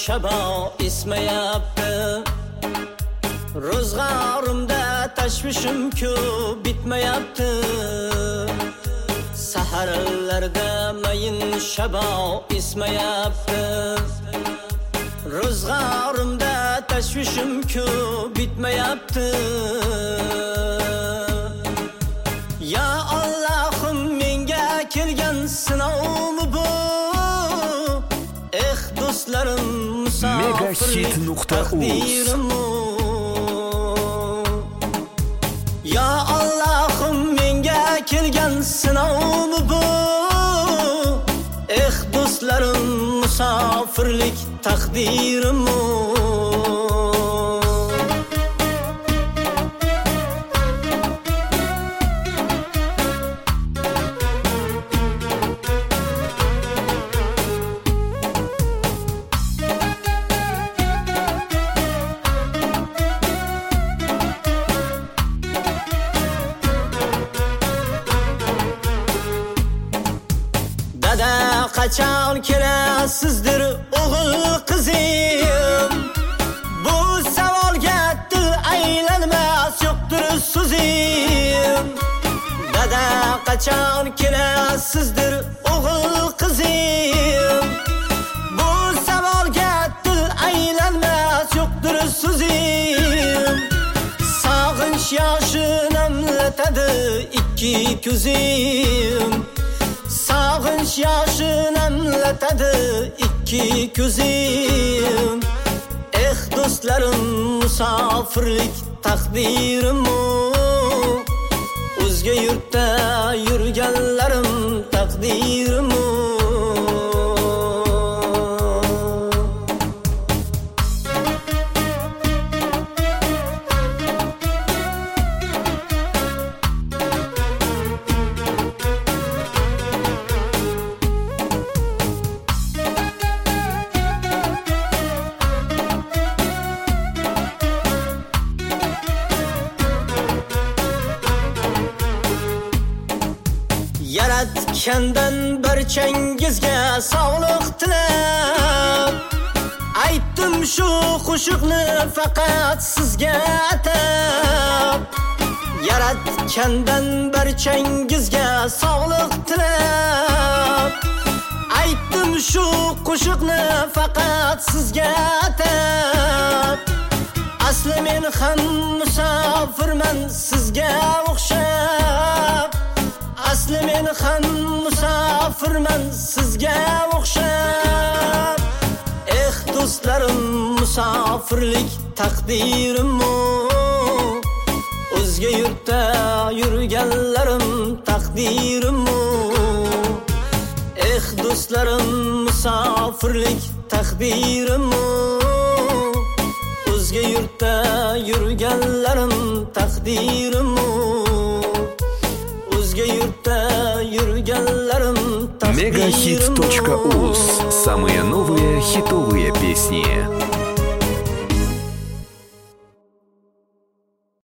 shabo ismayapti. Ro'zg'orimda tashvishim ko'p bitmayapti. Saharlarda mayin shabo ismayapti. Ro'zg'orimda tashvishim ko'p bitmayapti. Ya Allohim, menga kelgan sinovmi bu? Do'stlarim musofirlik taqdirim. Ya Allohim, menga kelgan sinovmi bu? Do'stlarim musofirlik taqdirim. Qachon kelasizdir o'g'il qizim? Bu savolga til aylanmas yo'qdir so'zim. Dada, qachon kelasizdir o'g'il qizim? Bu savolga til aylanmas yo'qdir so'zim. Sog'inch yoshini namlatadi ikki ko'zim. Sog'inch yoshini namlatadi ikki ko'zim. Do'stlarim musofirlik taqdirim. O'zga yurtda yurganlarim taqdirim. Yaratgandan barchangizga sog'lik tilab, aytdim shu qo'shiqni faqat sizga atab. Yaratgandan barchangizga sog'lik tilab, aytdim shu qo'shiqni faqat sizga atab. Asli men ham musofirman sizga o'xshab. Asli men ham musofirman sizga o'xshab. Do'stlarim musofirlik taqdirim. O'zga yurtda yurganlarim taqdirim. Do'stlarim musofirlik taqdirim. O'zga yurtda yurganlarim taqdirim. Yurtda yurganlarim taqdirim. Megahit.uz. Самые новые хитовые песни.